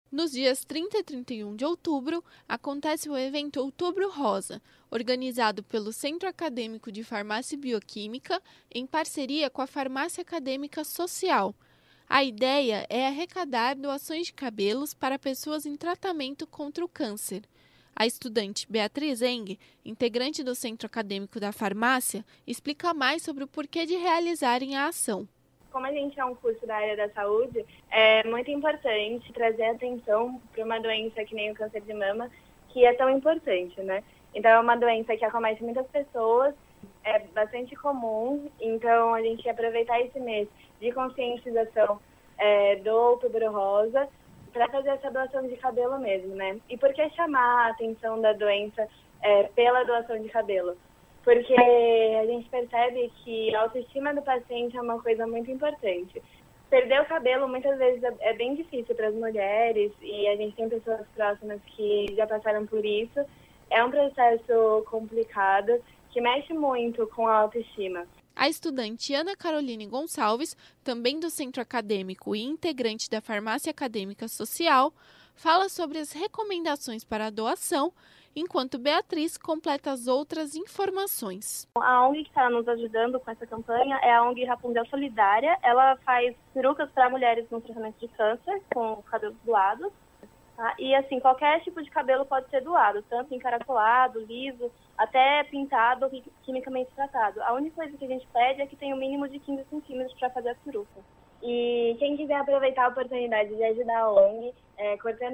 Nos dias 30 e 31 de outubro, acontece o evento Outubro Rosa, organizado pelo Centro Acadêmico de Farmácia e Bioquímica, em parceria com a Farmácia Acadêmica Social. A ideia é arrecadar doações de cabelos para pessoas em tratamento contra o câncer. A estudante Beatriz Eng, integrante do Centro Acadêmico da Farmácia, explica mais sobre o porquê de realizarem a ação. Como a gente é um curso da área da saúde, é muito importante trazer atenção para uma doença que nem o câncer de mama, que é tão importante, né? Então, é uma doença que acomete muitas pessoas, é bastante comum, então a gente ia aproveitar esse mês de conscientização do Outubro Rosa para fazer essa doação de cabelo mesmo, né? E por que chamar a atenção da doença pela doação de cabelo? Porque a gente percebe que a autoestima do paciente é uma coisa muito importante. Perder o cabelo muitas vezes é bem difícil para as mulheres e a gente tem pessoas próximas que já passaram por isso. É um processo complicado que mexe muito com a autoestima. A estudante Ana Caroline Gonçalves, também do Centro Acadêmico e integrante da Farmácia Acadêmica Social, fala sobre as recomendações para a doação, enquanto Beatriz completa as outras informações. A ONG que está nos ajudando com essa campanha é a ONG Rapunzel Solidária. Ela faz perucas para mulheres no tratamento de câncer, com cabelos doados. Tá? E assim, qualquer tipo de cabelo pode ser doado, tanto encaracolado, liso, até pintado ou quimicamente tratado. A única coisa que a gente pede é que tenha um mínimo de 15 centímetros para fazer a peruca. E quem quiser aproveitar a oportunidade de ajudar a ONG, cortando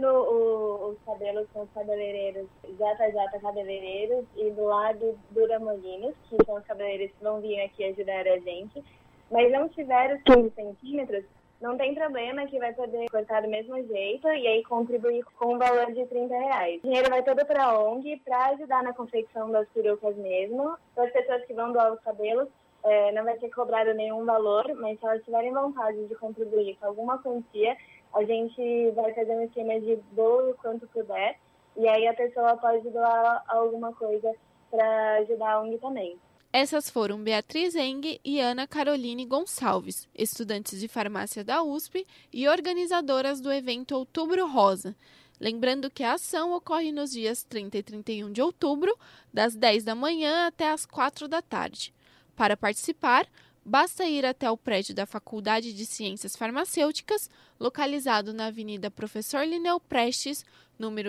os cabelos com os cabeleireiros JJ Cabeleireiros e do lado Dura Molinos, que são os cabeleireiros que vão vir aqui ajudar a gente, mas não tiver os 15 centímetros, não tem problema, que vai poder cortar do mesmo jeito e aí contribuir com um valor de R$30. O dinheiro vai todo para a ONG para ajudar na confecção das perucas mesmo. Para as pessoas que vão doar os cabelos, não vai ser cobrado nenhum valor, mas se elas tiverem vontade de contribuir com alguma quantia, a gente vai fazer um esquema de doe o quanto puder e aí a pessoa pode doar alguma coisa para ajudar a ONG também. Essas foram Beatriz Eng e Ana Caroline Gonçalves, estudantes de farmácia da USP e organizadoras do evento Outubro Rosa. Lembrando que a ação ocorre nos dias 30 e 31 de outubro, das 10 da manhã até as 4 da tarde. Para participar, basta ir até o prédio da Faculdade de Ciências Farmacêuticas, localizado na Avenida Professor Linneu Prestes, número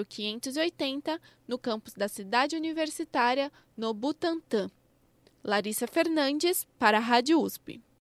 580, no campus da Cidade Universitária, no Butantã. Larissa Fernandes, para a Rádio USP.